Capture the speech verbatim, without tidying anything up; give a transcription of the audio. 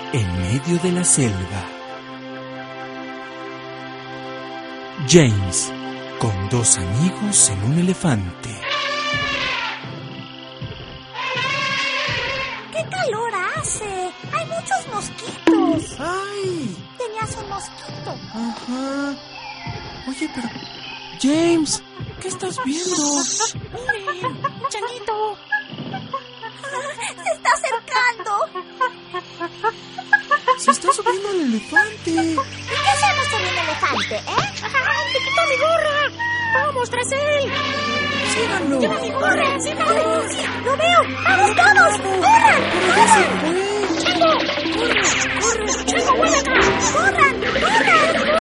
en medio de la selva. James, con dos amigos en un elefante. ¡Qué calor hace! ¡Hay muchos mosquitos! ¡Ay! Tenías un mosquito. Ajá. Oye, pero... James, ¿qué estás viendo? ¡Miren! ¡Chanito! ¡Se está acercando! Se está subiendo el elefante. ¿Y qué hacemos con el elefante, eh? ¡Ay, te quitó mi gorra! ¡Vamos tras él! ¡Síganlo! ¡Lleva mi gorra! ¡Síganlo! ¡Sí! ¡Lo veo! ¡Vamos todos! ¡Corran! ¡Pero ya se fue! ¡Chango! ¡Corre! ¡Corre! ¡Chango, vuelve acá! ¡Corran! ¡Corran!